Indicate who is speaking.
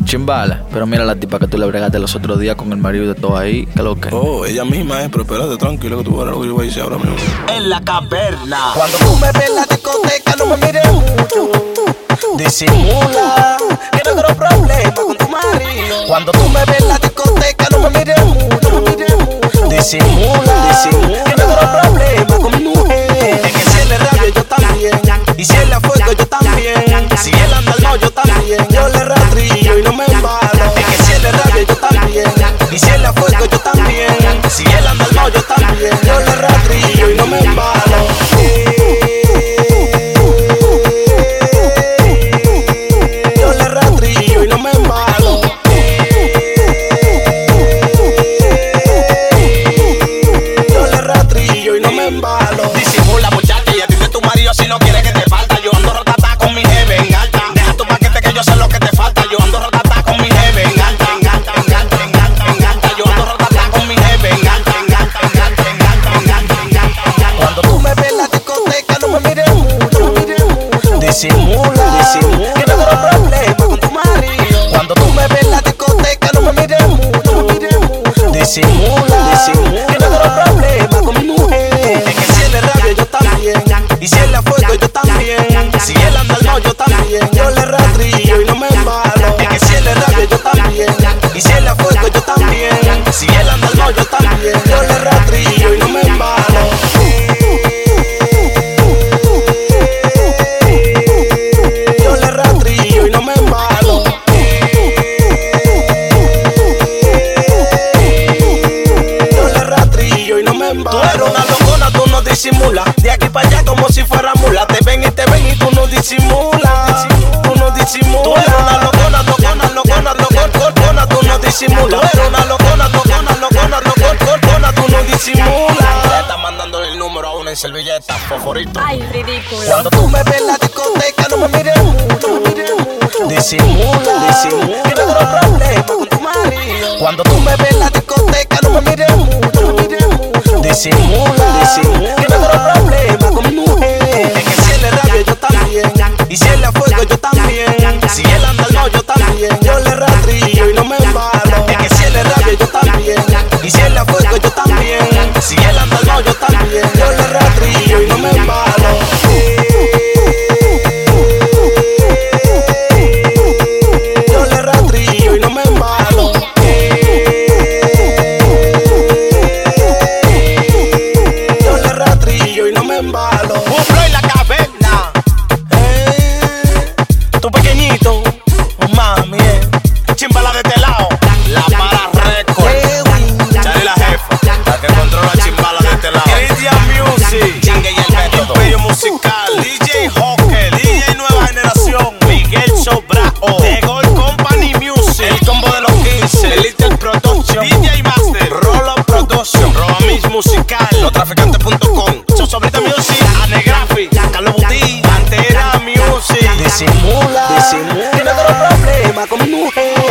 Speaker 1: Chimbala. Pero mira la tipa que tú le bregaste los otros días con el marido de todo ahí. ¿Qué lo que?
Speaker 2: Oh, ella misma es, pero espérate tranquilo que tú verás lo que yo voy a decir ahora mismo.
Speaker 3: En la caverna.
Speaker 4: Cuando tú me ves en la discoteca, no me mires mucho. Disimula, que no quiero problemas con tu marido. Cuando tú me ves en la discoteca, no me mires mucho. Disimula, que no quiero problemas con mi mujer. Es que si él es rabia, yo también. Y si él es fuego, yo también. Si él anda al no, yo también. Yo le rastrillo y no me embalo. Es que si él es rabia, yo también. Y si él es fuego, yo también. Si él anda al no, yo también. Yo le rastrillo y no me embalo. Yo le rastrillo y no me embalo. Yo le rastrillo y no me embalo.
Speaker 3: Disimula, muchacha, y atiende tu marido si no quiere que te falta. Yo ando ratata con mi jefe en alta. Deja tu paquete que yo sé lo que te falta. Yo ando ratata con mi jefe en alta. Yo ando ratata con mi jefe en alta.
Speaker 4: Cuando tú me ves en la discoteca, no me mires mucho. Disimula, que no quiero problemas con tu marido. Cuando tú me ves en la discoteca, no me mires mucho. Disimula, que no quiero problemas con mi mujer. Es que si él es rabia, yo también. Y si él es fuego, yo también. Si él anda al no, yo también. Yo le rastrillo y no me embalo. Es que si él es rabia, yo también. Y si él es fuego, yo también. Si él anda al no, yo también. Yo le rastrillo y no me embalo. Yo le rastrillo y no me embalo. Yo le rastrillo y no me embalo. Tú eres una locona, tú no disimulas. De aquí para allá como si fuera mula. Te ven y tú no disimulas. Tú no disimulas. Tú eres una locona, tú no disimulas. Tú eres una locona, tú no disimulas.
Speaker 3: Le está mandando el número a una en servilleta, foforito.
Speaker 5: Ay, ridículo.
Speaker 4: Cuando tú me ves en la discoteca, no me mires mucho. Disimula, que no quiero problemas con tu marido. Cuando tú me ves en la discoteca, no me mires mucho. Disimula, que no quiero problemas con mi mujer. Es que si él es rabia, yo también. Y si él es fuego, yo también. Si él anda al no, yo también. Yo le rastrillo y no me embalo. Es que si él es rabia, yo también. Y si él es fuego, yo también. Si él anda al no, yo también. Yo le rastrillo y no me embalo. Yo le rastrillo y no me embalo. Yo le rastrillo y no me embalo.
Speaker 3: Buflo en la caverna.
Speaker 4: Tu pequeñito, mami,
Speaker 3: Chimbala de este lado. La para récord. Charlie la jefa. La que controla Chimbala de este lado. Cristian Music. Chingue y el método. Imperio musical. DJ Hocker. DJ Nueva Generación. Miguel Sobrao. The Gold Company Music. El combo de los 15. Little Production. DJ Master. Rolo Production. Romis Musical. Lostraficantes.com. Sosobrita Music. Anegraphic. Carlos Buti. Pantera Music.
Speaker 4: disimula, que no quiero problemas con mi mujer.